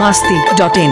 biharmasti.in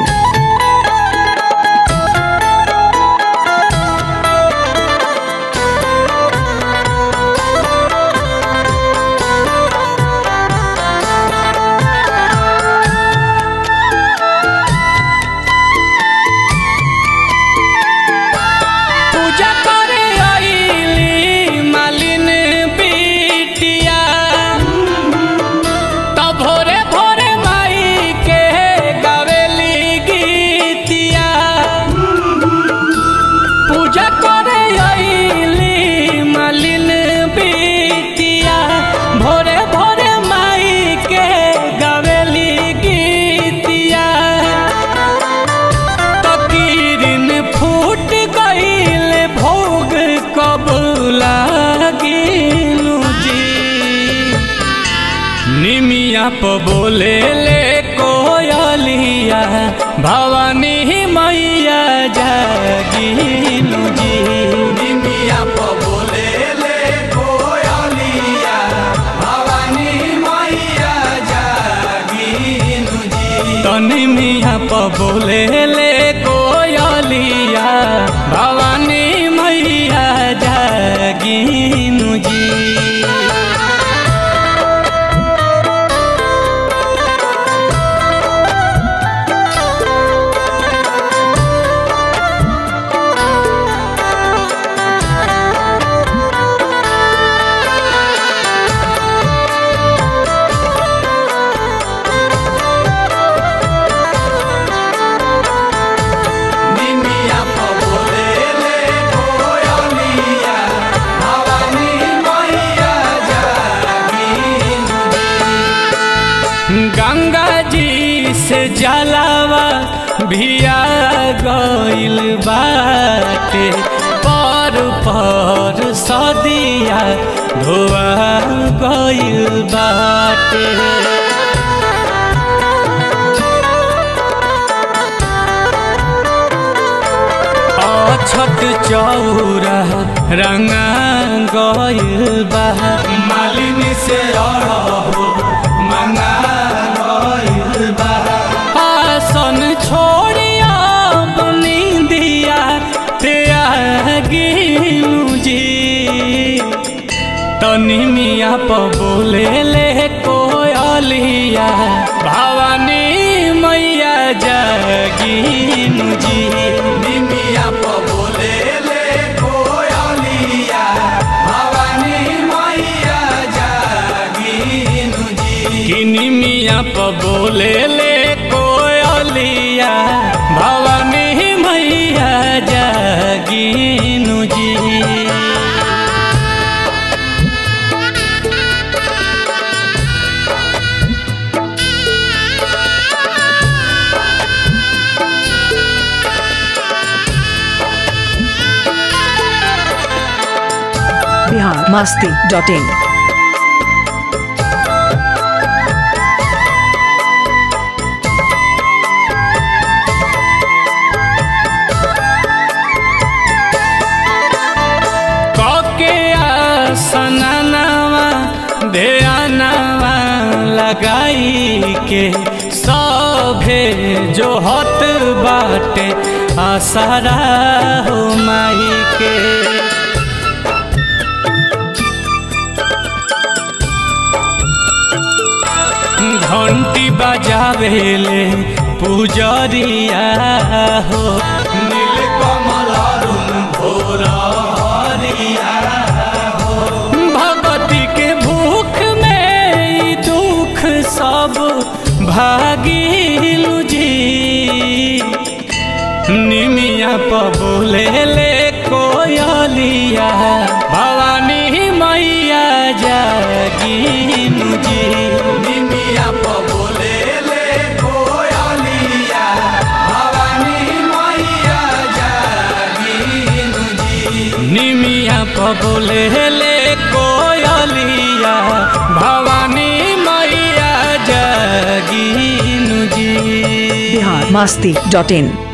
निमिया प बोले ले कोयलिया भवानी मैया जागिनु जी। निमिया प बोले ले कोयलिया भवानी मैया जागिनु जी। तो निमिया प बोले ले कोयलिया भवानी मैया जागिनु जी। गंगा जी से जलावा भिया गइल बाटे पर पर सदिया धोआ गइल बाटे। अछत चौरा रंगा गइल बा मालिनी से मंगा आसन छोड़िया बनी दिया त्यागिनु जी। तनी मिया प बोले ले कोयलिया भवानी मैया जागिनु जी। निमिया प बोले ले कोयलिया भवानी मैया जागिनु जी। कि निमिया प बोले ले कोयलिया भवानी मैया जागिनु जी। biharmasti.in सननवा ध्यानवा लगाई के सभे जो हत बाटे आसरा हो माई के। घंटी बजावेले पुजरिया हो नीलकमल अरुण भोरिया सब भागिलु जी। निमिया प बोले ले कोयलिया भवानी मैया जागिनु जी। निमिया प बोले ले कोयलिया भवानी मैया जागिनु जी। निमिया प बोले ले कोयलिया भवानी मैया जागिनु जी। biharmasti.in